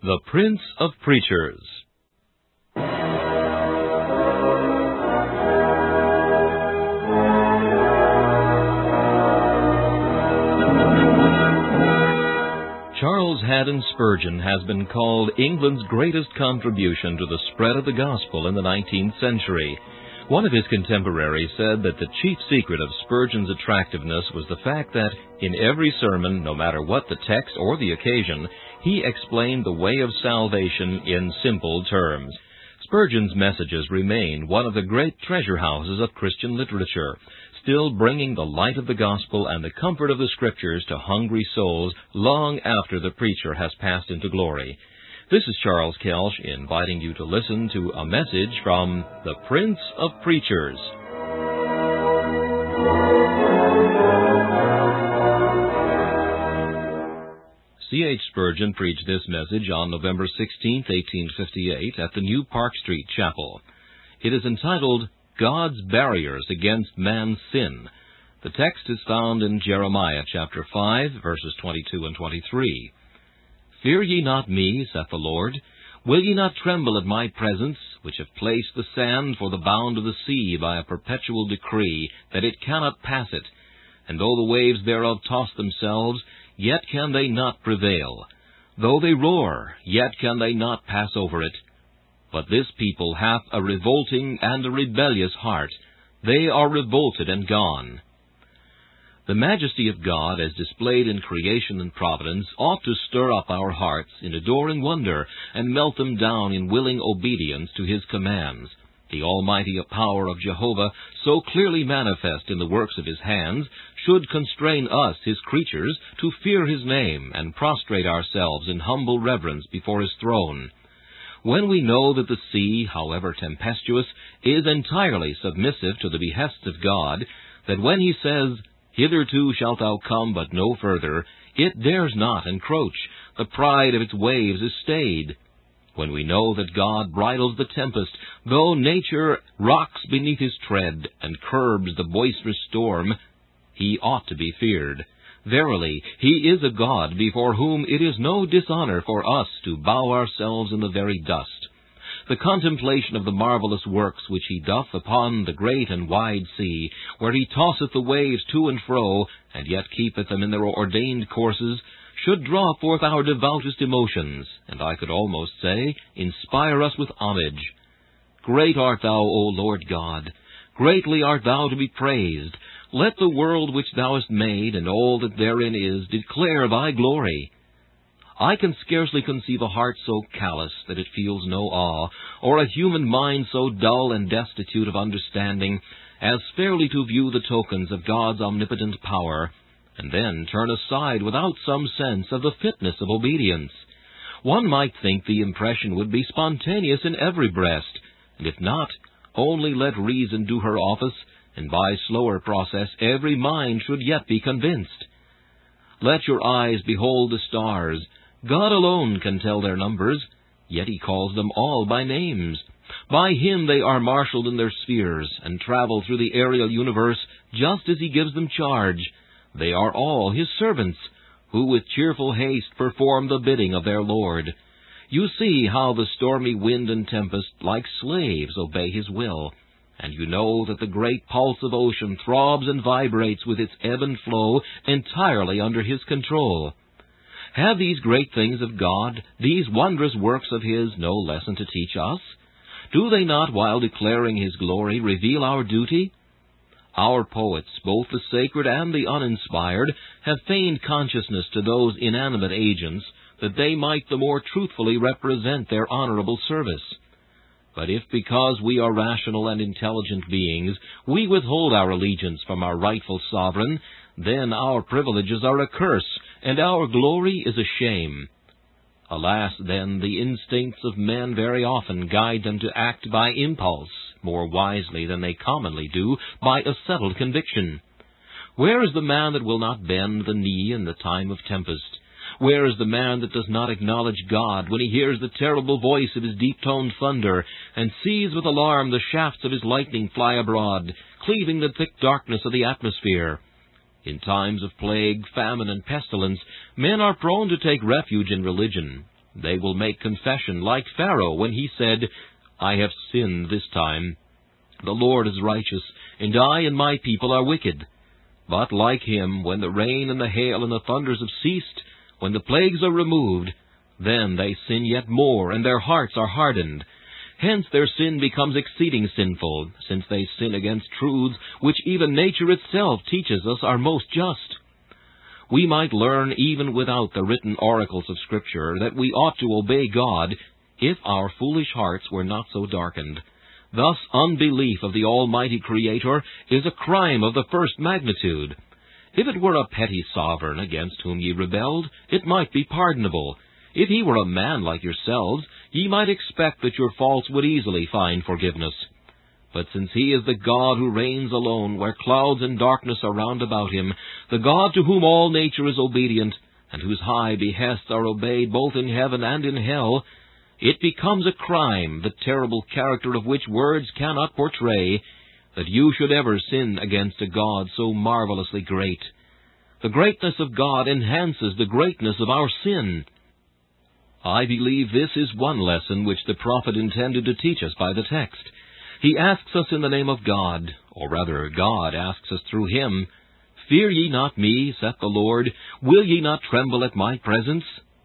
The Prince of Preachers. Charles Haddon Spurgeon has been called England's greatest contribution to the spread of the gospel in the 19th century. One of his contemporaries said that the chief secret of Spurgeon's attractiveness was the fact that in every sermon, no matter what the text or the occasion, he explained the way of salvation in simple terms. Spurgeon's messages remain one of the great treasure houses of Christian literature, still bringing the light of the gospel and the comfort of the Scriptures to hungry souls long after the preacher has passed into glory. This is Charles Kelsch inviting you to listen to a message from the Prince of Preachers. C.H. Spurgeon preached this message on November 16, 1858, at the New Park Street Chapel. It is entitled, God's Barriers Against Man's Sin. The text is found in Jeremiah chapter 5, verses 22 and 23. Fear ye not me, saith the Lord. Will ye not tremble at my presence, which have placed the sand for the bound of the sea by a perpetual decree, that it cannot pass it? And though the waves thereof toss themselves, yet can they not prevail. Though they roar, yet can they not pass over it. But this people hath a revolting and a rebellious heart. They are revolted and gone. The majesty of God, as displayed in creation and providence, ought to stir up our hearts in adoring wonder, and melt them down in willing obedience to His commands. The almighty power of Jehovah, so clearly manifest in the works of His hands, should constrain us, His creatures, to fear His name, and prostrate ourselves in humble reverence before His throne. When we know that the sea, however tempestuous, is entirely submissive to the behests of God, that when He says, Hitherto shalt thou come, but no further, it dares not encroach, the pride of its waves is stayed. When we know that God bridles the tempest, though nature rocks beneath His tread, and curbs the boisterous storm, He ought to be feared. Verily, He is a God before whom it is no dishonor for us to bow ourselves in the very dust. The contemplation of the marvelous works which He doth upon the great and wide sea, where He tosseth the waves to and fro, and yet keepeth them in their ordained courses, should draw forth our devoutest emotions, and I could almost say, inspire us with homage. Great art Thou, O Lord God! Greatly art Thou to be praised! Let the world which Thou hast made, and all that therein is, declare Thy glory. I can scarcely conceive a heart so callous that it feels no awe, or a human mind so dull and destitute of understanding, as fairly to view the tokens of God's omnipotent power, and then turn aside without some sense of the fitness of obedience. One might think the impression would be spontaneous in every breast, and if not, only let reason do her office, and by slower process every mind should yet be convinced. Let your eyes behold the stars. God alone can tell their numbers, yet He calls them all by names. By Him they are marshaled in their spheres, and travel through the aerial universe just as He gives them charge. They are all His servants, who with cheerful haste perform the bidding of their Lord. You see how the stormy wind and tempest, like slaves, obey His will, and you know that the great pulse of ocean throbs and vibrates with its ebb and flow entirely under His control. Have these great things of God, these wondrous works of His, no lesson to teach us? Do they not, while declaring His glory, reveal our duty? Our poets, both the sacred and the uninspired, have feigned consciousness to those inanimate agents, that they might the more truthfully represent their honorable service. But if because we are rational and intelligent beings, we withhold our allegiance from our rightful sovereign, then our privileges are a curse, and our glory is a shame. Alas, then, the instincts of men very often guide them to act by impulse, more wisely than they commonly do by a settled conviction. Where is the man that will not bend the knee in the time of tempest? Where is the man that does not acknowledge God when he hears the terrible voice of His deep-toned thunder, and sees with alarm the shafts of His lightning fly abroad, cleaving the thick darkness of the atmosphere? In times of plague, famine, and pestilence, men are prone to take refuge in religion. They will make confession like Pharaoh when he said, I have sinned this time. The Lord is righteous, and I and my people are wicked. But like him, when the rain and the hail and the thunders have ceased, when the plagues are removed, then they sin yet more, and their hearts are hardened. Hence their sin becomes exceeding sinful, since they sin against truths which even nature itself teaches us are most just. We might learn even without the written oracles of Scripture that we ought to obey God if our foolish hearts were not so darkened. Thus, unbelief of the Almighty Creator is a crime of the first magnitude. If it were a petty sovereign against whom ye rebelled, it might be pardonable. If he were a man like yourselves, ye might expect that your faults would easily find forgiveness. But since he is the God who reigns alone, where clouds and darkness are round about him, the God to whom all nature is obedient, and whose high behests are obeyed both in heaven and in hell, it becomes a crime, the terrible character of which words cannot portray, that you should ever sin against a God so marvelously great. The greatness of God enhances the greatness of our sin. I believe this is one lesson which the prophet intended to teach us by the text. He asks us in the name of God, or rather God asks us through him, Fear ye not me, saith the Lord, will ye not tremble at my presence?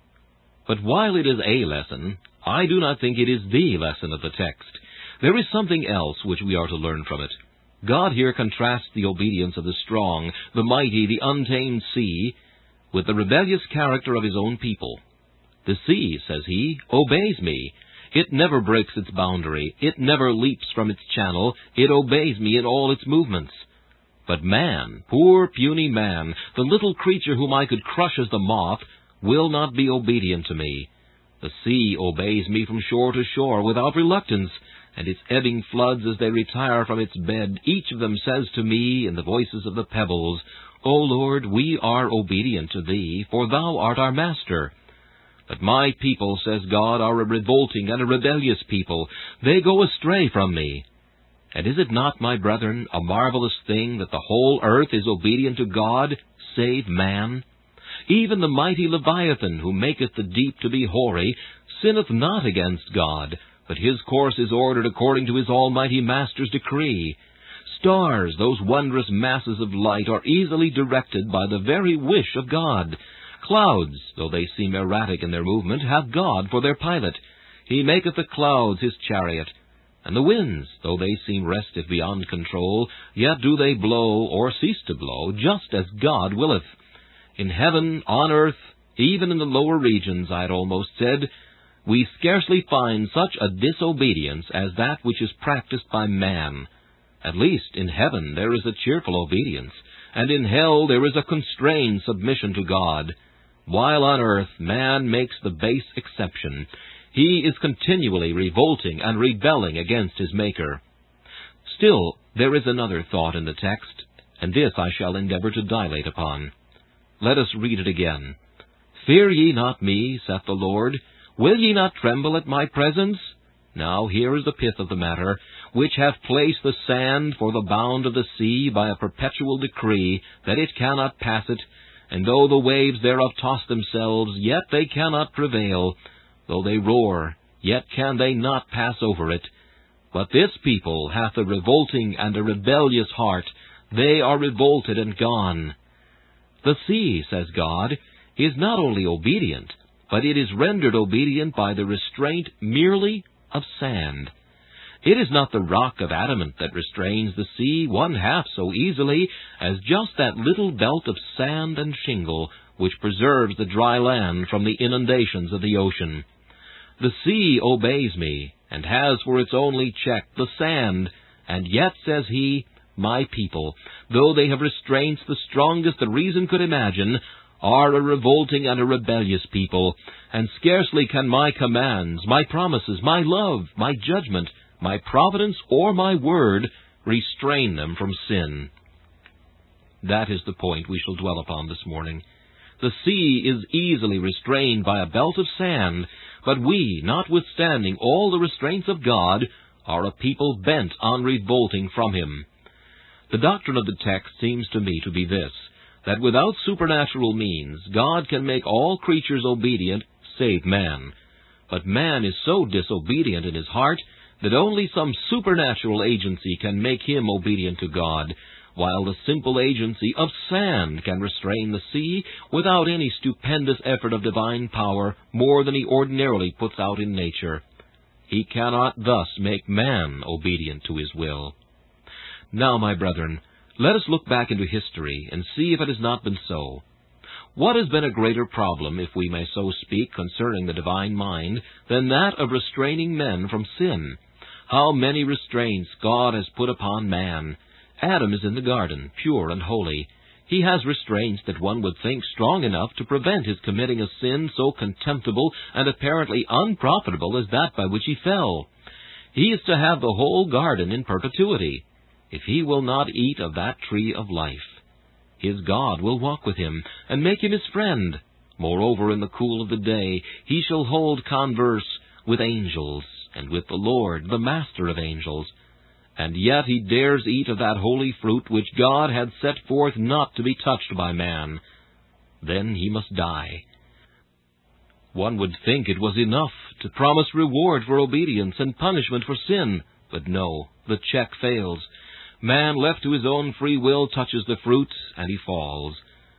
But while it is a lesson, I do not think it is the lesson of the text. There is something else which we are to learn from it. God here contrasts the obedience of the strong, the mighty, the untamed sea, with the rebellious character of his own people. The sea, says he, obeys me. It never breaks its boundary. It never leaps from its channel. It obeys me in all its movements. But man, poor puny man, the little creature whom I could crush as the moth, will not be obedient to me. The sea obeys me from shore to shore without reluctance, and its ebbing floods as they retire from its bed, each of them says to me in the voices of the pebbles, O Lord, we are obedient to thee, for thou art our master. But my people, says God, are a revolting and a rebellious people. They go astray from me. And is it not, my brethren, a marvelous thing that the whole earth is obedient to God, save man? Even the mighty Leviathan, who maketh the deep to be hoary, sinneth not against God, but his course is ordered according to his almighty Master's decree. Stars, those wondrous masses of light, are easily directed by the very wish of God. Clouds, though they seem erratic in their movement, have God for their pilot. He maketh the clouds his chariot. And the winds, though they seem restive beyond control, yet do they blow, or cease to blow, just as God willeth. In heaven, on earth, even in the lower regions, I had almost said, we scarcely find such a disobedience as that which is practiced by man. At least in heaven there is a cheerful obedience, and in hell there is a constrained submission to God. While on earth man makes the base exception, he is continually revolting and rebelling against his Maker. Still, there is another thought in the text, and this I shall endeavor to dilate upon. Let us read it again. Fear ye not me, saith the Lord. Will ye not tremble at my presence? Now here is the pith of the matter, which hath placed the sand for the bound of the sea by a perpetual decree, that it cannot pass it, and though the waves thereof toss themselves, yet they cannot prevail. Though they roar, yet can they not pass over it. But this people hath a revolting and a rebellious heart. They are revolted and gone. The sea, says God, is not only obedient, but it is rendered obedient by the restraint merely of sand. It is not the rock of adamant that restrains the sea one half so easily as just that little belt of sand and shingle which preserves the dry land from the inundations of the ocean. The sea obeys me, and has for its only check the sand, and yet, says he, my people, though they have restraints the strongest that reason could imagine, are a revolting and a rebellious people, and scarcely can my commands, my promises, my love, my judgment, my providence, or my word restrain them from sin. That is the point we shall dwell upon this morning. The sea is easily restrained by a belt of sand, but we, notwithstanding all the restraints of God, are a people bent on revolting from him. The doctrine of the text seems to me to be this, that without supernatural means, God can make all creatures obedient, save man. But man is so disobedient in his heart that only some supernatural agency can make him obedient to God, while the simple agency of sand can restrain the sea without any stupendous effort of divine power more than he ordinarily puts out in nature. He cannot thus make man obedient to his will. Now, my brethren, let us look back into history and see if it has not been so. What has been a greater problem, if we may so speak, concerning the divine mind, than that of restraining men from sin? How many restraints God has put upon man! Adam is in the garden, pure and holy. He has restraints that one would think strong enough to prevent his committing a sin so contemptible and apparently unprofitable as that by which he fell. He is to have the whole garden in perpetuity, if he will not eat of that tree of life. His God will walk with him, and make him his friend. Moreover, in the cool of the day, he shall hold converse with angels, and with the Lord, the Master of angels. And yet he dares eat of that holy fruit which God had set forth not to be touched by man. Then he must die. One would think it was enough to promise reward for obedience and punishment for sin, but no, the check fails. Man, left to his own free will, touches the fruit, and he falls.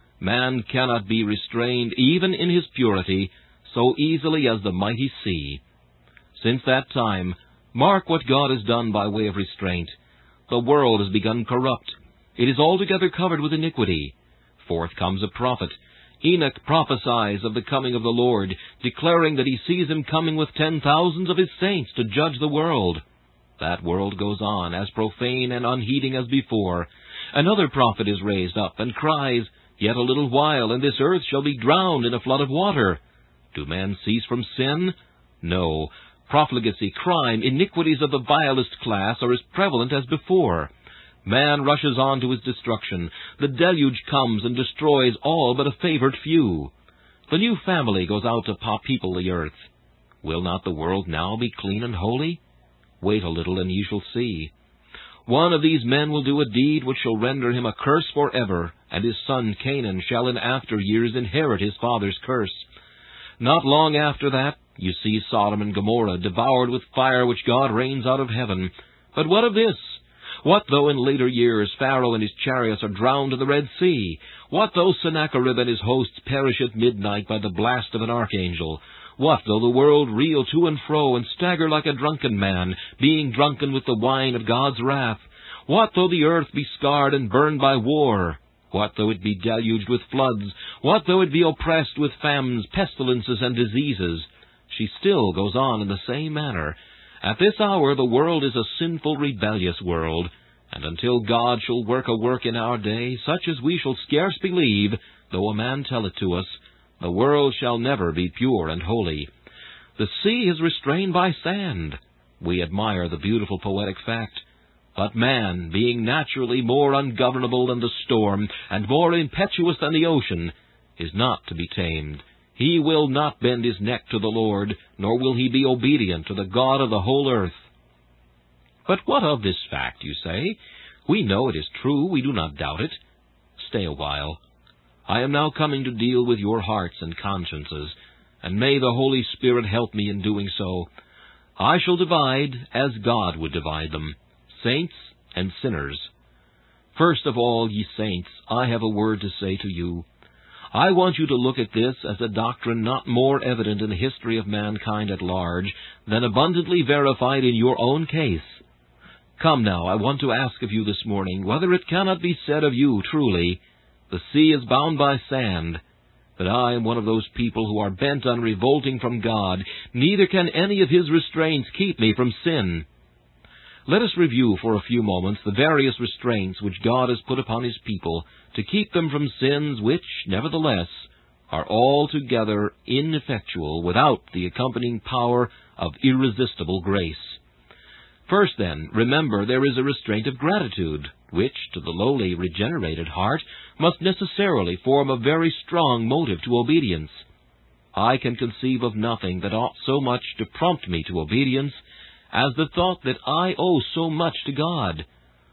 Man cannot be restrained, even in his purity, so easily as the mighty sea. Since that time, mark what God has done by way of restraint. The world has begun corrupt. It is altogether covered with iniquity. Forth comes a prophet. Enoch prophesies of the coming of the Lord, declaring that he sees him coming with 10,000s of his saints to judge the world. That world goes on, as profane and unheeding as before. Another prophet is raised up, and cries, "Yet a little while, and this earth shall be drowned in a flood of water." Do men cease from sin? No. Profligacy, crime, iniquities of the vilest class are as prevalent as before. Man rushes on to his destruction. The deluge comes and destroys all but a favored few. The new family goes out to people the earth. Will not the world now be clean and holy? Wait a little, and ye shall see. One of these men will do a deed which shall render him a curse forever, and his son Canaan shall in after years inherit his father's curse. Not long after that, you see Sodom and Gomorrah devoured with fire which God rains out of heaven. But what of this? What though in later years Pharaoh and his chariots are drowned in the Red Sea? What though Sennacherib and his hosts perish at midnight by the blast of an archangel? What though the world reel to and fro and stagger like a drunken man, being drunken with the wine of God's wrath? What though the earth be scarred and burned by war? What though it be deluged with floods? What though it be oppressed with famines, pestilences, and diseases? She still goes on in the same manner. At this hour the world is a sinful, rebellious world, and until God shall work a work in our day, such as we shall scarce believe, though a man tell it to us, the world shall never be pure and holy. The sea is restrained by sand. We admire the beautiful poetic fact. But man, being naturally more ungovernable than the storm, and more impetuous than the ocean, is not to be tamed. He will not bend his neck to the Lord, nor will he be obedient to the God of the whole earth. But what of this fact, you say? We know it is true, we do not doubt it. Stay a while. I am now coming to deal with your hearts and consciences, and may the Holy Spirit help me in doing so. I shall divide as God would divide them, saints and sinners. First of all, ye saints, I have a word to say to you. I want you to look at this as a doctrine not more evident in the history of mankind at large than abundantly verified in your own case. Come now, I want to ask of you this morning whether it cannot be said of you truly, the sea is bound by sand, that I am one of those people who are bent on revolting from God, neither can any of his restraints keep me from sin. Let us review for a few moments the various restraints which God has put upon his people to keep them from sins which, nevertheless, are altogether ineffectual without the accompanying power of irresistible grace. First, then, remember there is a restraint of gratitude, which, to the lowly, regenerated heart, must necessarily form a very strong motive to obedience. I can conceive of nothing that ought so much to prompt me to obedience as the thought that I owe so much to God.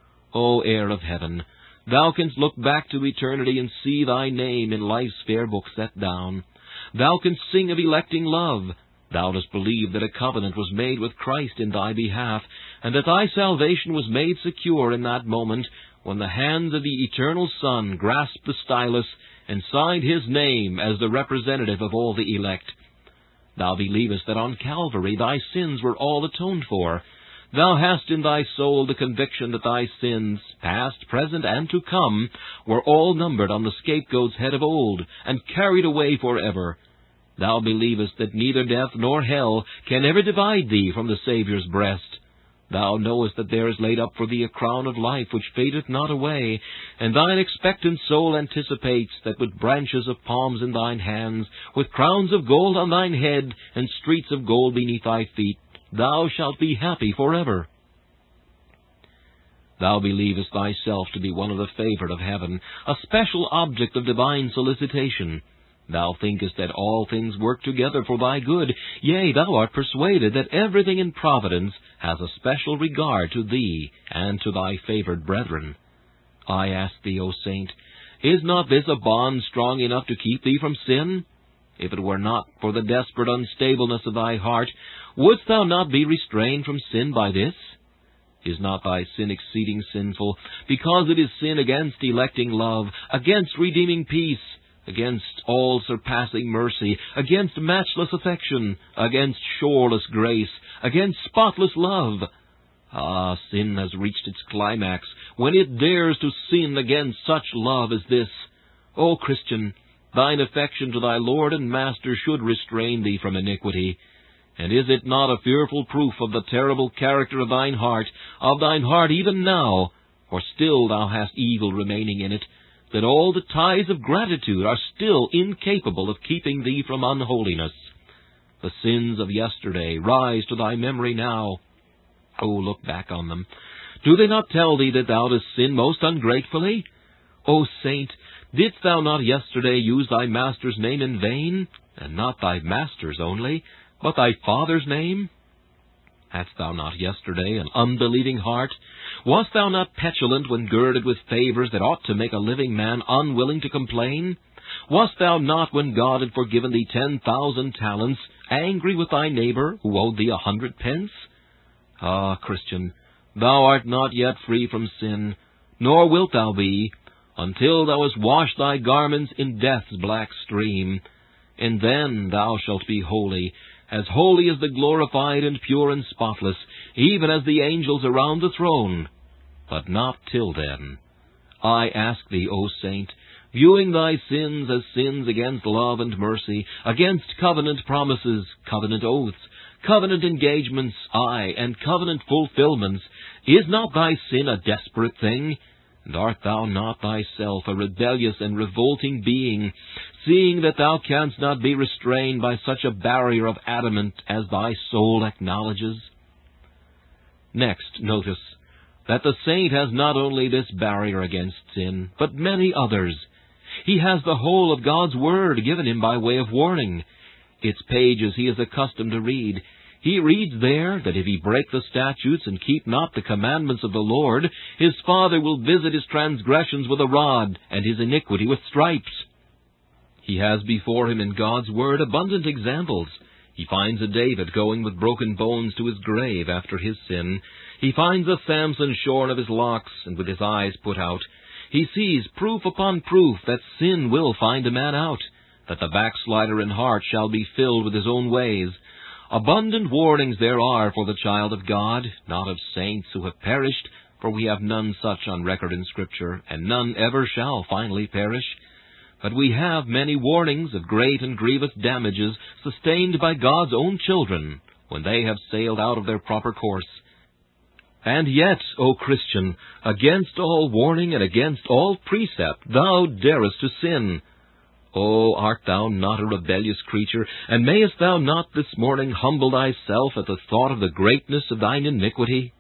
O heir of heaven, thou canst look back to eternity and see thy name in life's fair book set down. Thou canst sing of electing love. Thou dost believe that a covenant was made with Christ in thy behalf, and that thy salvation was made secure in that moment when the hands of the eternal Son grasped the stylus and signed his name as the representative of all the elect. Thou believest that on Calvary thy sins were all atoned for. Thou hast in thy soul the conviction that thy sins, past, present, and to come, were all numbered on the scapegoat's head of old, and carried away forever. Thou believest that neither death nor hell can ever divide thee from the Saviour's breast. Thou knowest that there is laid up for thee a crown of life which fadeth not away, and thine expectant soul anticipates that with branches of palms in thine hands, with crowns of gold on thine head, and streets of gold beneath thy feet, thou shalt be happy forever. Thou believest thyself to be one of the favored of heaven, a special object of divine solicitation. Thou thinkest that all things work together for thy good. Yea, thou art persuaded that everything in providence has a special regard to thee and to thy favored brethren. I ask thee, O saint, is not this a bond strong enough to keep thee from sin? If it were not for the desperate unstableness of thy heart, wouldst thou not be restrained from sin by this? Is not thy sin exceeding sinful, because it is sin against electing love, against redeeming peace, against all-surpassing mercy, against matchless affection, against shoreless grace, against spotless love? Ah, sin has reached its climax when it dares to sin against such love as this. O Christian, thine affection to thy Lord and Master should restrain thee from iniquity. And is it not a fearful proof of the terrible character of thine heart even now, for still thou hast evil remaining in it, that all the ties of gratitude are still incapable of keeping thee from unholiness? The sins of yesterday rise to thy memory now. Oh, look back on them. Do they not tell thee that thou dost sin most ungratefully? O saint, didst thou not yesterday use thy Master's name in vain, and not thy Master's only, but thy Father's name? Hadst thou not yesterday an unbelieving heart? Wast thou not petulant when girded with favors that ought to make a living man unwilling to complain? Wast thou not, when God had forgiven thee 10,000 talents, angry with thy neighbor who owed thee 100 pence? Ah, Christian, thou art not yet free from sin, nor wilt thou be, until thou hast washed thy garments in death's black stream. And then thou shalt be holy as the glorified and pure and spotless, even as the angels around the throne. But not till then. I ask thee, O saint, viewing thy sins as sins against love and mercy, against covenant promises, covenant oaths, covenant engagements, aye, and covenant fulfillments, is not thy sin a desperate thing? And art thou not thyself a rebellious and revolting being, seeing that thou canst not be restrained by such a barrier of adamant as thy soul acknowledges? Next, notice that the saint has not only this barrier against sin, but many others. He has the whole of God's Word given him by way of warning. Its pages he is accustomed to read. He reads there that if he break the statutes and keep not the commandments of the Lord, his Father will visit his transgressions with a rod, and his iniquity with stripes. He has before him in God's Word abundant examples. He finds a David going with broken bones to his grave after his sin. He finds a Samson shorn of his locks and with his eyes put out. He sees proof upon proof that sin will find a man out, that the backslider in heart shall be filled with his own ways. Abundant warnings there are for the child of God, not of saints who have perished, for we have none such on record in Scripture, and none ever shall finally perish. But we have many warnings of great and grievous damages sustained by God's own children when they have sailed out of their proper course. And yet, O Christian, against all warning and against all precept thou darest to sin. O, art thou not a rebellious creature, and mayest thou not this morning humble thyself at the thought of the greatness of thine iniquity?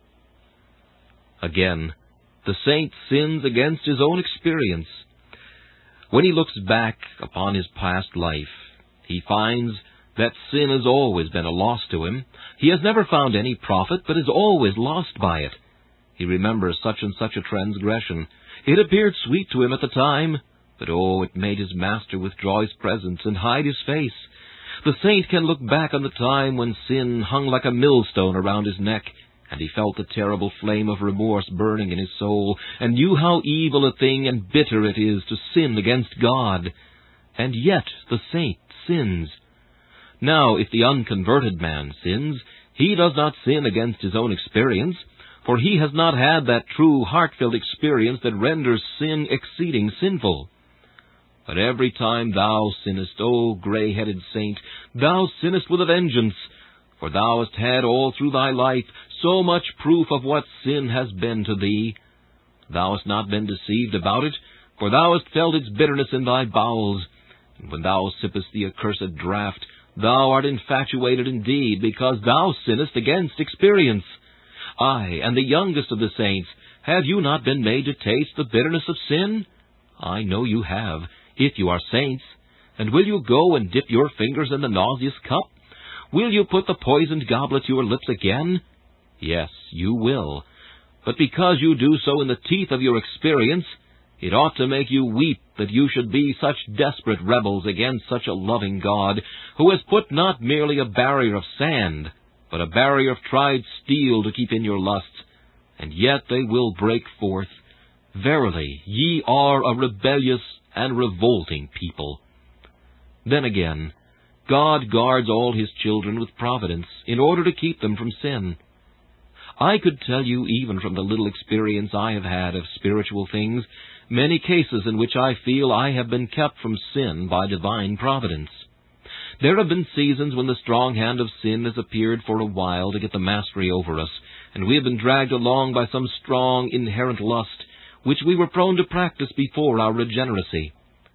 Again, the saint sins against his own experience. When he looks back upon his past life, he finds that sin has always been a loss to him. He has never found any profit, but is always lost by it. He remembers such and such a transgression. It appeared sweet to him at the time, but oh, it made his master withdraw his presence and hide his face. The saint can look back on the time when sin hung like a millstone around his neck, and he felt the terrible flame of remorse burning in his soul, and knew how evil a thing and bitter it is to sin against God. And yet the saint sins. Now, if the unconverted man sins, he does not sin against his own experience, for he has not had that true heartfelt experience that renders sin exceeding sinful. But every time thou sinnest, O grey-headed saint, thou sinnest with a vengeance, for thou hast had all through thy life so much proof of what sin has been to thee. Thou hast not been deceived about it, for thou hast felt its bitterness in thy bowels. And when thou sippest the accursed draught, thou art infatuated indeed, because thou sinnest against experience. Ay, and the youngest of the saints, have you not been made to taste the bitterness of sin? I know you have, if you are saints. And will you go and dip your fingers in the nauseous cup? Will you put the poisoned goblet to your lips again? Yes, you will. But because you do so in the teeth of your experience, it ought to make you weep that you should be such desperate rebels against such a loving God, who has put not merely a barrier of sand, but a barrier of tried steel to keep in your lusts, and yet they will break forth. Verily, ye are a rebellious and revolting people. Then again, God guards all His children with providence, in order to keep them from sin. I could tell you, even from the little experience I have had of spiritual things, many cases in which I feel I have been kept from sin by divine providence. There have been seasons when the strong hand of sin has appeared for a while to get the mastery over us, and we have been dragged along by some strong inherent lust, which we were prone to practice before our regeneracy.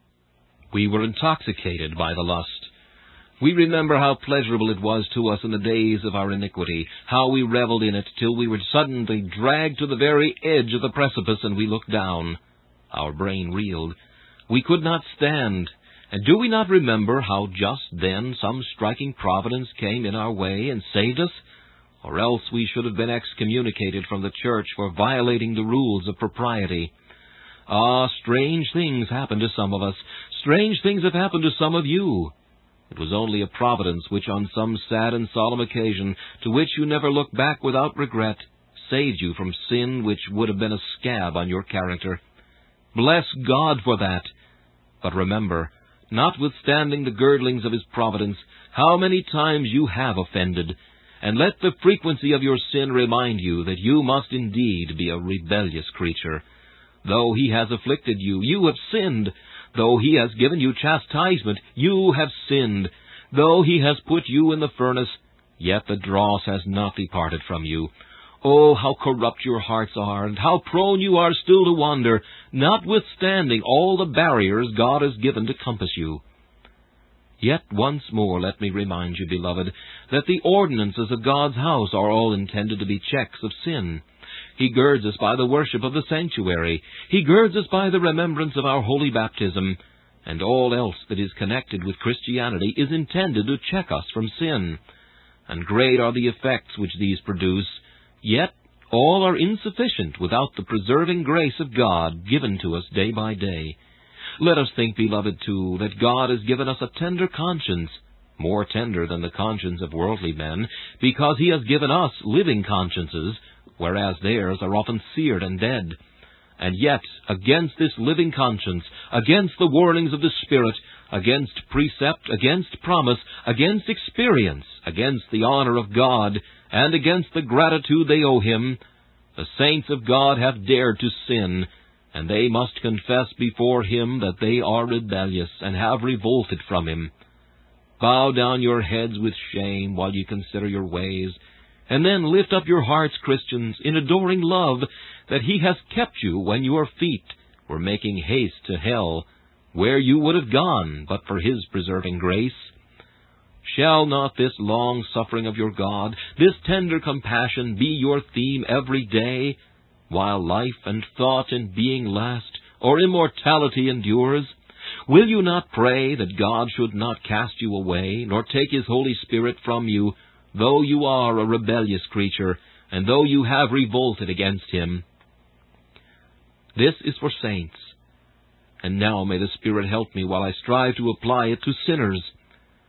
We were intoxicated by the lust. We remember how pleasurable it was to us in the days of our iniquity, how we reveled in it till we were suddenly dragged to the very edge of the precipice, and we looked down. Our brain reeled. We could not stand. And do we not remember how just then some striking providence came in our way and saved us? Or else we should have been excommunicated from the church for violating the rules of propriety. Ah, strange things happen to some of us. Strange things have happened to some of you. It was only a providence which on some sad and solemn occasion, to which you never look back without regret, saved you from sin which would have been a scab on your character. Bless God for that. But remember, notwithstanding the girdlings of His providence, how many times you have offended, and let the frequency of your sin remind you that you must indeed be a rebellious creature. Though He has afflicted you, you have sinned. Though He has given you chastisement, you have sinned. Though He has put you in the furnace, yet the dross has not departed from you. Oh, how corrupt your hearts are, and how prone you are still to wander, notwithstanding all the barriers God has given to compass you. Yet once more let me remind you, beloved, that the ordinances of God's house are all intended to be checks of sin. He girds us by the worship of the sanctuary. He girds us by the remembrance of our holy baptism. And all else that is connected with Christianity is intended to check us from sin. And great are the effects which these produce, yet all are insufficient without the preserving grace of God given to us day by day. Let us think, beloved, too, that God has given us a tender conscience, more tender than the conscience of worldly men, because He has given us living consciences, whereas theirs are often seared and dead. And yet, against this living conscience, against the warnings of the Spirit, against precept, against promise, against experience, against the honor of God, and against the gratitude they owe Him, the saints of God have dared to sin, and they must confess before Him that they are rebellious and have revolted from Him. Bow down your heads with shame while you consider your ways, and then lift up your hearts, Christians, in adoring love, that He has kept you when your feet were making haste to hell, where you would have gone but for His preserving grace. Shall not this long-suffering of your God, this tender compassion, be your theme every day, while life and thought and being last, or immortality endures? Will you not pray that God should not cast you away, nor take His Holy Spirit from you, though you are a rebellious creature, and though you have revolted against Him? This is for saints. And now may the Spirit help me while I strive to apply it to sinners.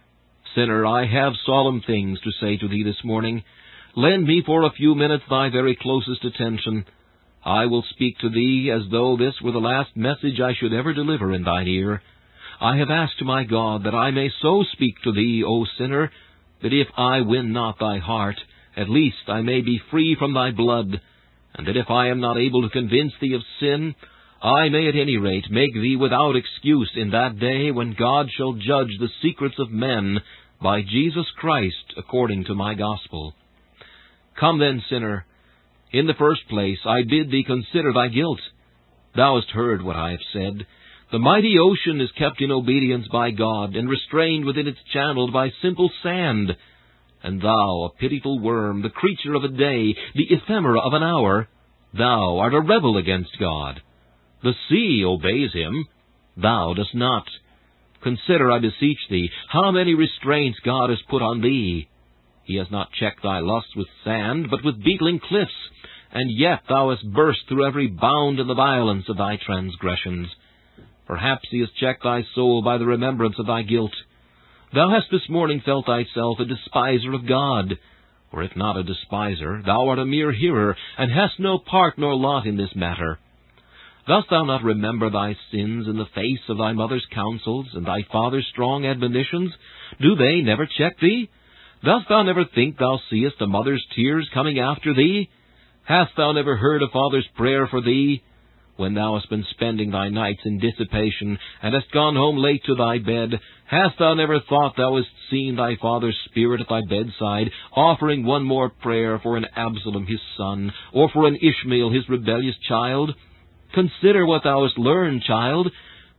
Sinner, I have solemn things to say to thee this morning. Lend me for a few minutes thy very closest attention. I will speak to thee as though this were the last message I should ever deliver in thine ear. I have asked my God that I may so speak to thee, O sinner, that if I win not thy heart, at least I may be free from thy blood, and that if I am not able to convince thee of sin, I may at any rate make thee without excuse in that day when God shall judge the secrets of men by Jesus Christ according to my gospel. Come then, sinner. In the first place, I bid thee consider thy guilt. Thou hast heard what I have said. The mighty ocean is kept in obedience by God, and restrained within its channel by simple sand. And thou, a pitiful worm, the creature of a day, the ephemera of an hour, thou art a rebel against God. The sea obeys him, thou dost not. Consider, I beseech thee, how many restraints God has put on thee. He has not checked thy lust with sand, but with beetling cliffs, and yet thou hast burst through every bound in the violence of thy transgressions. Perhaps he has checked thy soul by the remembrance of thy guilt. Thou hast this morning felt thyself a despiser of God, or if not a despiser, thou art a mere hearer, and hast no part nor lot in this matter. Dost thou not remember thy sins in the face of thy mother's counsels, and thy father's strong admonitions? Do they never check thee? Dost thou never think thou seest a mother's tears coming after thee? Hast thou never heard a father's prayer for thee? When thou hast been spending thy nights in dissipation, and hast gone home late to thy bed, hast thou never thought thou hast seen thy father's spirit at thy bedside, offering one more prayer for an Absalom his son, or for an Ishmael his rebellious child? Consider what thou hast learned, child.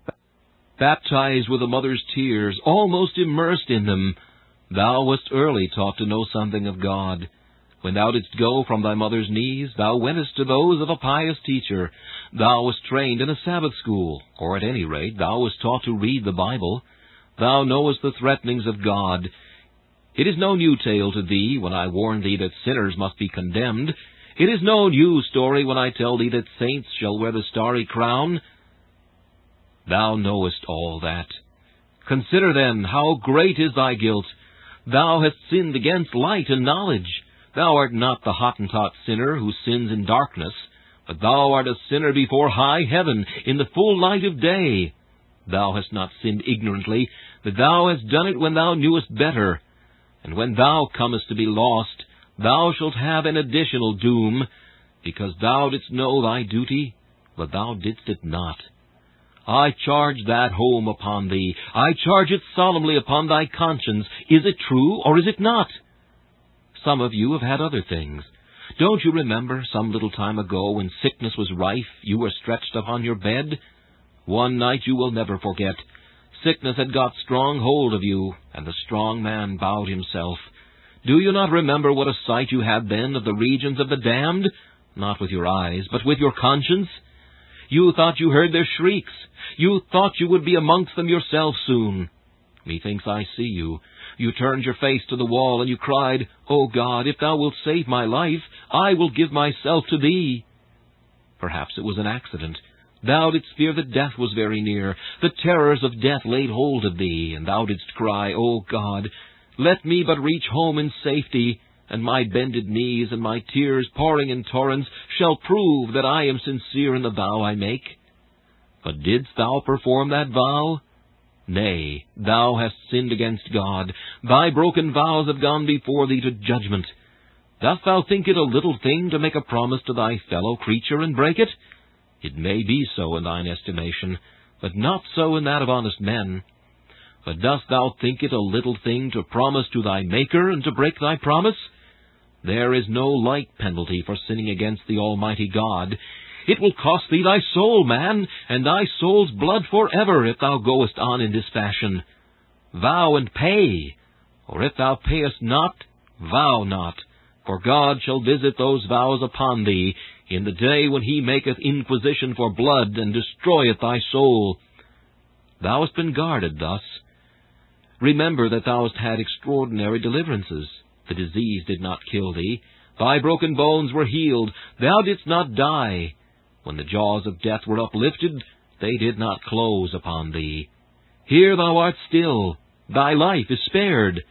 Baptized with a mother's tears, almost immersed in them, thou wast early taught to know something of God. When thou didst go from thy mother's knees, thou wentest to those of a pious teacher. Thou wast trained in a Sabbath school, or at any rate thou wast taught to read the Bible. Thou knowest the threatenings of God. It is no new tale to thee when I warn thee that sinners must be condemned. It is no new story when I tell thee that saints shall wear the starry crown. Thou knowest all that. Consider then how great is thy guilt. Thou hast sinned against light and knowledge. Thou art not the Hottentot sinner who sins in darkness, but thou art a sinner before high heaven in the full light of day. Thou hast not sinned ignorantly, but thou hast done it when thou knewest better. And when thou comest to be lost, thou shalt have an additional doom, because thou didst know thy duty, but thou didst it not. I charge that home upon thee. I charge it solemnly upon thy conscience. Is it true, or is it not? Some of you have had other things. Don't you remember some little time ago when sickness was rife, you were stretched upon your bed? One night you will never forget. Sickness had got strong hold of you, and the strong man bowed himself. Do you not remember what a sight you had then of the regions of the damned? Not with your eyes, but with your conscience. You thought you heard their shrieks. You thought you would be amongst them yourself soon. Methinks I see you. You turned your face to the wall, and you cried, O God, if thou wilt save my life, I will give myself to thee. Perhaps it was an accident. Thou didst fear that death was very near. The terrors of death laid hold of thee, and thou didst cry, O God, let me but reach home in safety, and my bended knees and my tears pouring in torrents shall prove that I am sincere in the vow I make. But didst thou perform that vow? Nay, thou hast sinned against God. Thy broken vows have gone before thee to judgment. Dost thou think it a little thing to make a promise to thy fellow creature and break it? It may be so in thine estimation, but not so in that of honest men. But dost thou think it a little thing to promise to thy Maker and to break thy promise? There is no light penalty for sinning against the Almighty God. It will cost thee thy soul, man, and thy soul's blood forever, if thou goest on in this fashion. Vow and pay, or if thou payest not, vow not, for God shall visit those vows upon thee in the day when he maketh inquisition for blood and destroyeth thy soul. Thou hast been guarded thus. Remember that thou hast had extraordinary deliverances. The disease did not kill thee. Thy broken bones were healed. Thou didst not die. When the jaws of death were uplifted, they did not close upon thee. Here thou art still. thy life is spared.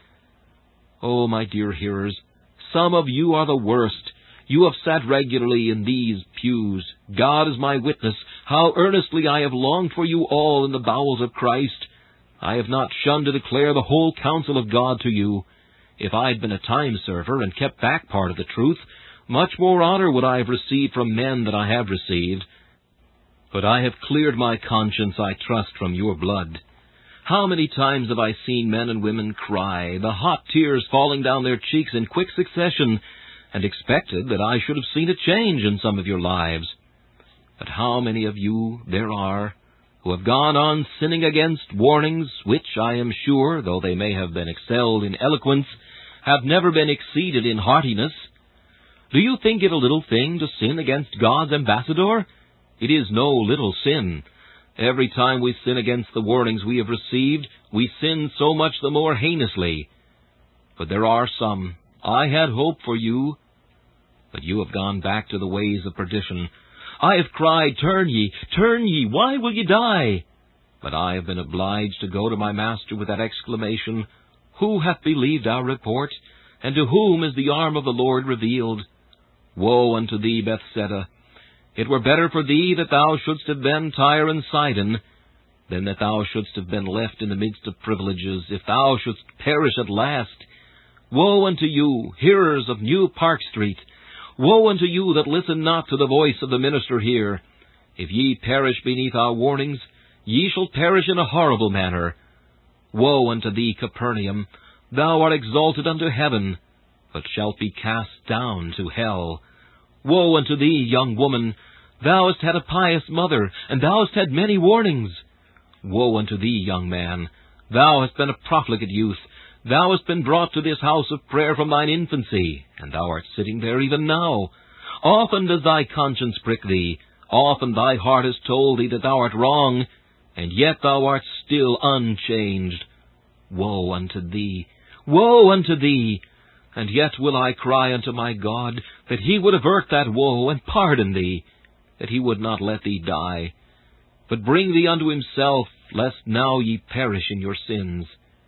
Oh, my dear hearers, some of you are the worst. You have sat regularly in these pews. God is my witness, how earnestly I have longed for you all in the bowels of Christ. I have not shunned to declare the whole counsel of God to you. If I had been a time-server and kept back part of the truth, much more honor would I have received from men than I have received. But I have cleared my conscience, I trust, from your blood. How many times have I seen men and women cry, the hot tears falling down their cheeks in quick succession, and expected that I should have seen a change in some of your lives. But how many of you there are who have gone on sinning against warnings which, I am sure, though they may have been excelled in eloquence, have never been exceeded in heartiness? Do you think it a little thing to sin against God's ambassador? It is no little sin. Every time we sin against the warnings we have received, we sin so much the more heinously. But there are some. I had hope for you, but you have gone back to the ways of perdition. I have cried, turn ye, why will ye die? But I have been obliged to go to my master with that exclamation, Who hath believed our report? And to whom is the arm of the Lord revealed? Woe unto thee, Bethsaida! It were better for thee that thou shouldst have been Tyre and Sidon, than that thou shouldst have been left in the midst of privileges, if thou shouldst perish at last. Woe unto you, hearers of New Park Street! Woe unto you that listen not to the voice of the minister here! If ye perish beneath our warnings, ye shall perish in a horrible manner. Woe unto thee, Capernaum! Thou art exalted unto heaven, but shalt be cast down to hell. Woe unto thee, young woman! Thou hast had a pious mother, and thou hast had many warnings. Woe unto thee, young man! Thou hast been a profligate youth. Thou hast been brought to this house of prayer from thine infancy, and thou art sitting there even now. Often does thy conscience prick thee. Often thy heart has told thee that thou art wrong, and yet thou art still unchanged. Woe unto thee! Woe unto thee! And yet will I cry unto my God, that he would avert that woe, and pardon thee, that he would not let thee die, but bring thee unto himself, lest now ye perish in your sins.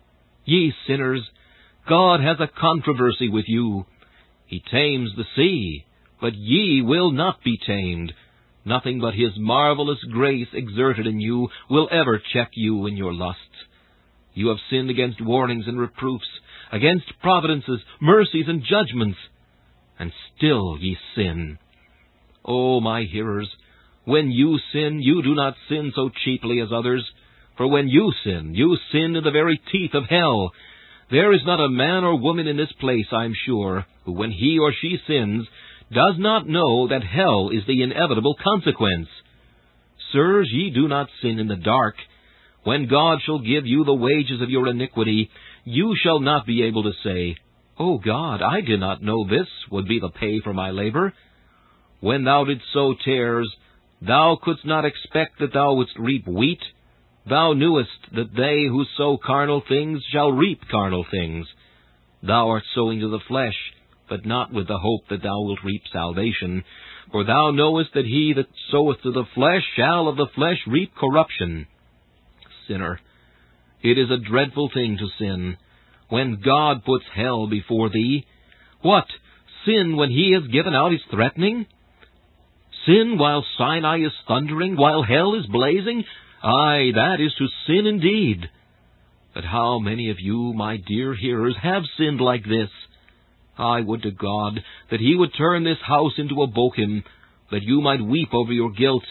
Ye sinners, God hath a controversy with you. He tames the sea, but ye will not be tamed. Nothing but his marvelous grace exerted in you will ever check you in your lusts. You have sinned against warnings and reproofs, against providences, mercies, and judgments, and still ye sin. O my hearers, when you sin, you do not sin so cheaply as others, for when you sin in the very teeth of hell. There is not a man or woman in this place, I am sure, who when he or she sins, does not know that hell is the inevitable consequence. Sirs, ye do not sin in the dark. When God shall give you the wages of your iniquity, you shall not be able to say, O God, I did not know this would be the pay for my labor. When thou didst sow tares, thou couldst not expect that thou wouldst reap wheat. Thou knewest that they who sow carnal things shall reap carnal things. Thou art sowing to the flesh, but not with the hope that thou wilt reap salvation. For thou knowest that he that soweth to the flesh shall of the flesh reap corruption. Sinner, it is a dreadful thing to sin, when God puts hell before thee. What? Sin when he has given out his threatening? Sin while Sinai is thundering, while hell is blazing? Aye, that is to sin indeed. But how many of you, my dear hearers, have sinned like this? I would to God that he would turn this house into a Bochim, that you might weep over your guilt.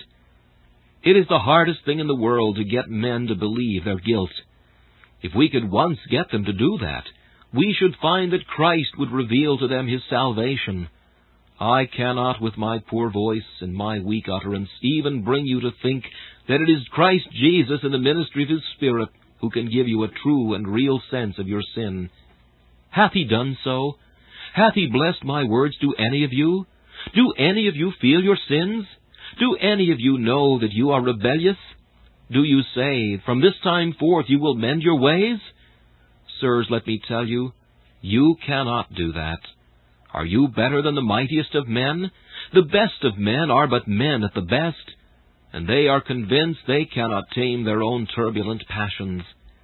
It is the hardest thing in the world to get men to believe their guilt. If we could once get them to do that, we should find that Christ would reveal to them his salvation. I cannot, with my poor voice and my weak utterance, even bring you to think that it is Christ Jesus and the ministry of his Spirit who can give you a true and real sense of your sin. Hath he done so? Hath he blessed my words to any of you? Do any of you feel your sins? Do any of you know that you are rebellious? Do you say, from this time forth you will mend your ways? Sirs, let me tell you, you cannot do that. Are you better than the mightiest of men? The best of men are but men at the best, and they are convinced they cannot tame their own turbulent passions.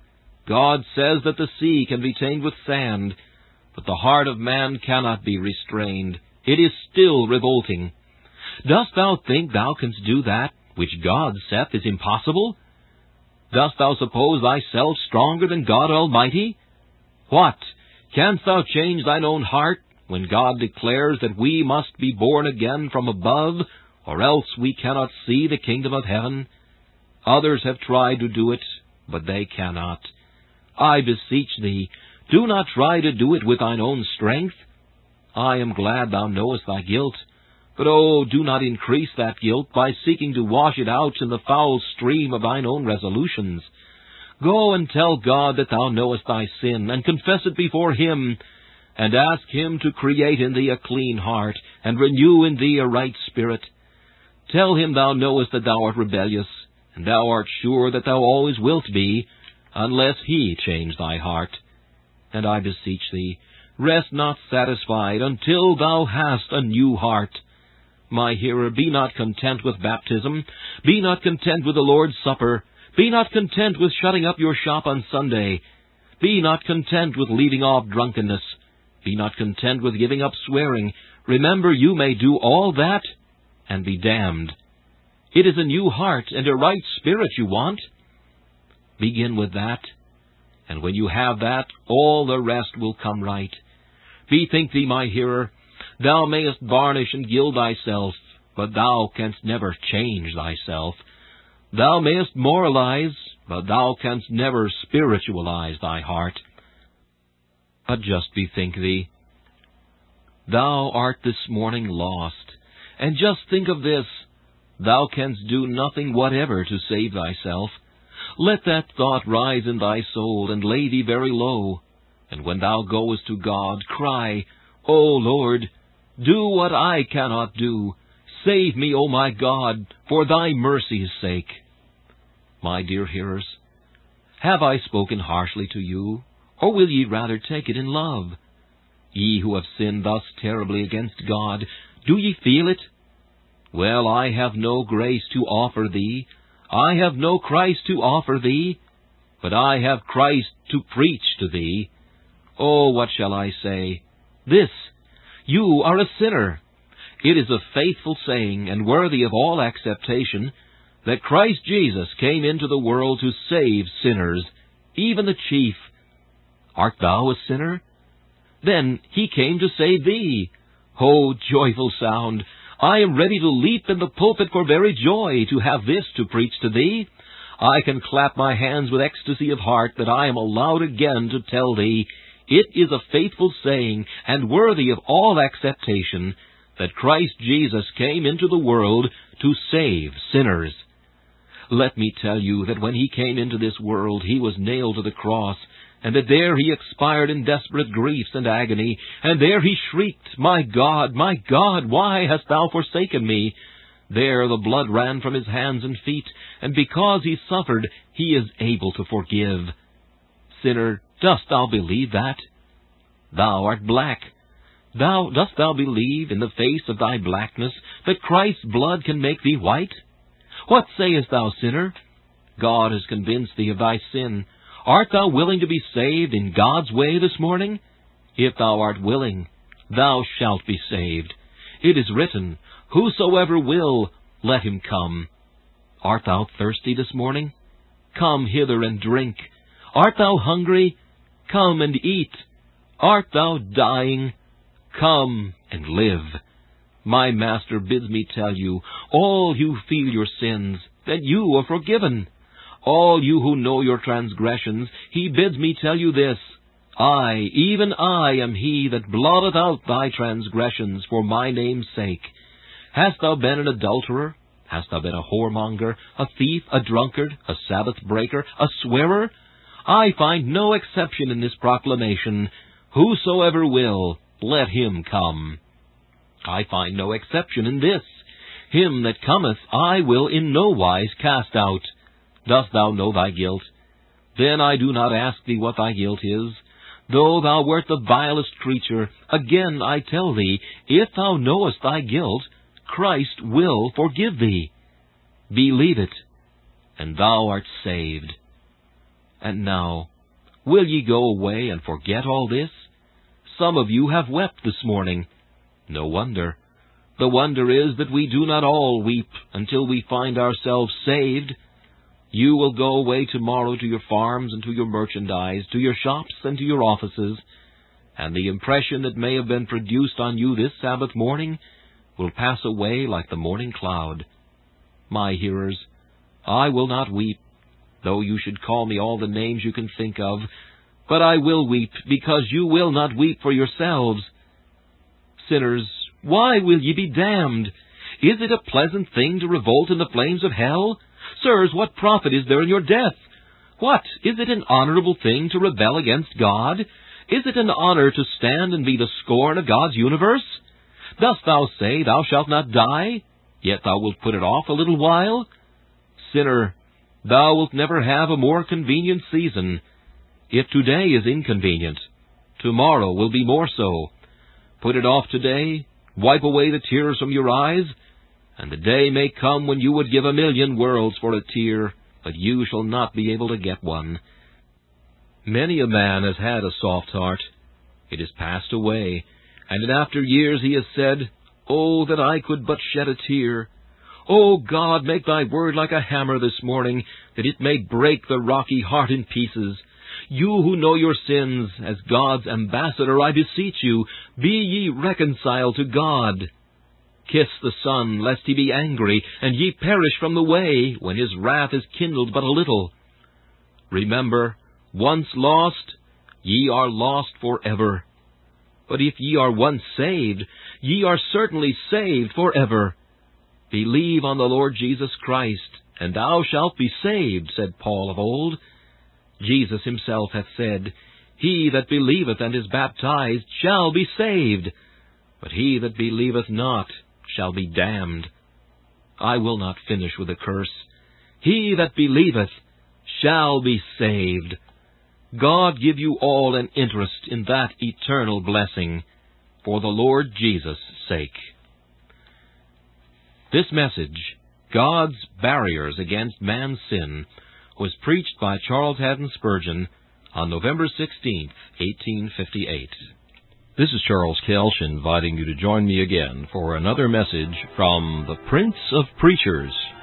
God says that the sea can be tamed with sand, but the heart of man cannot be restrained. It is still revolting. Dost thou think thou canst do that which God saith is impossible? Dost thou suppose thyself stronger than God Almighty? What? Canst thou change thine own heart, when God declares that we must be born again from above, or else we cannot see the kingdom of heaven? Others have tried to do it, but they cannot. I beseech thee, do not try to do it with thine own strength. I am glad thou knowest thy guilt, but oh, do not increase that guilt by seeking to wash it out in the foul stream of thine own resolutions. Go and tell God that thou knowest thy sin, and confess it before Him, and ask Him to create in thee a clean heart, and renew in thee a right spirit. Tell Him thou knowest that thou art rebellious, and thou art sure that thou always wilt be, unless He change thy heart. And I beseech thee, rest not satisfied until thou hast a new heart. My hearer, be not content with baptism. Be not content with the Lord's Supper. Be not content with shutting up your shop on Sunday. Be not content with leaving off drunkenness. Be not content with giving up swearing. Remember, you may do all that and be damned. It is a new heart and a right spirit you want. Begin with that, and when you have that, all the rest will come right. Bethink thee, my hearer, thou mayest varnish and gild thyself, but thou canst never change thyself. Thou mayest moralize, but thou canst never spiritualize thy heart. But just bethink thee, thou art this morning lost, and just think of this, thou canst do nothing whatever to save thyself. Let that thought rise in thy soul, and lay thee very low, and when thou goest to God, cry, O Lord, do what I cannot do. Save me, O my God, for thy mercy's sake. My dear hearers, have I spoken harshly to you, or will ye rather take it in love? Ye who have sinned thus terribly against God, do ye feel it? Well, I have no grace to offer thee. I have no Christ to offer thee, but I have Christ to preach to thee. Oh, what shall I say? This, you are a sinner. It is a faithful saying, and worthy of all acceptation, that Christ Jesus came into the world to save sinners, even the chief. Art thou a sinner? Then He came to save thee. Oh, joyful sound! I am ready to leap in the pulpit for very joy to have this to preach to thee. I can clap my hands with ecstasy of heart that I am allowed again to tell thee, it is a faithful saying, and worthy of all acceptation, that Christ Jesus came into the world to save sinners. Let me tell you that when He came into this world, He was nailed to the cross, and that there He expired in desperate griefs and agony, and there He shrieked, my God, why hast Thou forsaken me? There the blood ran from His hands and feet, and because He suffered, He is able to forgive. Sinner, dost thou believe that? Thou art black. Dost thou believe, in the face of thy blackness, that Christ's blood can make thee white? What sayest thou, sinner? God has convinced thee of thy sin. Art thou willing to be saved in God's way this morning? If thou art willing, thou shalt be saved. It is written, whosoever will, let him come. Art thou thirsty this morning? Come hither and drink. Art thou hungry? Come and eat. Art thou dying? Come and live. My Master bids me tell you, all you feel your sins, that you are forgiven. All you who know your transgressions, He bids me tell you this, I, even I, am He that blotteth out thy transgressions for my name's sake. Hast thou been an adulterer? Hast thou been a whoremonger, a thief, a drunkard, a Sabbath breaker, a swearer? I find no exception in this proclamation. Whosoever will, let him come. I find no exception in this. Him that cometh I will in no wise cast out. Dost thou know thy guilt? Then I do not ask thee what thy guilt is. Though thou wert the vilest creature, again I tell thee, if thou knowest thy guilt, Christ will forgive thee. Believe it, and thou art saved. And now, Will ye go away and forget all this? Some of you have wept this morning. No wonder. The wonder is that we do not all weep until we find ourselves saved. You will go away tomorrow to your farms and to your merchandise, to your shops and to your offices, and the impression that may have been produced on you this Sabbath morning will pass away like the morning cloud. My hearers, I will not weep, though you should call me all the names you can think of, but I will weep, because you will not weep for yourselves. Sinners, why will ye be damned? Is it a pleasant thing to revolt in the flames of hell? Sirs, what profit is there in your death? What, is it an honorable thing to rebel against God? Is it an honor to stand and be the scorn of God's universe? Dost thou say, Thou shalt not die? Yet thou wilt put it off a little while? Sinner, thou wilt never have a more convenient season. If today is inconvenient, tomorrow will be more so. Put it off today, wipe away the tears from your eyes, and the day may come when you would give 1,000,000 worlds for a tear, but you shall not be able to get one. Many a man has had a soft heart. It is passed away, and in after years he has said, Oh, that I could but shed a tear! O God, make thy word like a hammer this morning, that it may break the rocky heart in pieces. You who know your sins, as God's ambassador, I beseech you, be ye reconciled to God. Kiss the Son, lest he be angry, and ye perish from the way, when his wrath is kindled but a little. Remember, once lost, ye are lost forever. But if ye are once saved, ye are certainly saved forever. Believe on the Lord Jesus Christ, and thou shalt be saved, said Paul of old. Jesus himself hath said, He that believeth and is baptized shall be saved, but he that believeth not shall be damned. I will not finish with a curse. He that believeth shall be saved. God give you all an interest in that eternal blessing, for the Lord Jesus' sake. This message, God's Barriers Against Man's Sin, was preached by Charles Haddon Spurgeon on November 16, 1858. This is Charles Kelch inviting you to join me again for another message from the Prince of Preachers.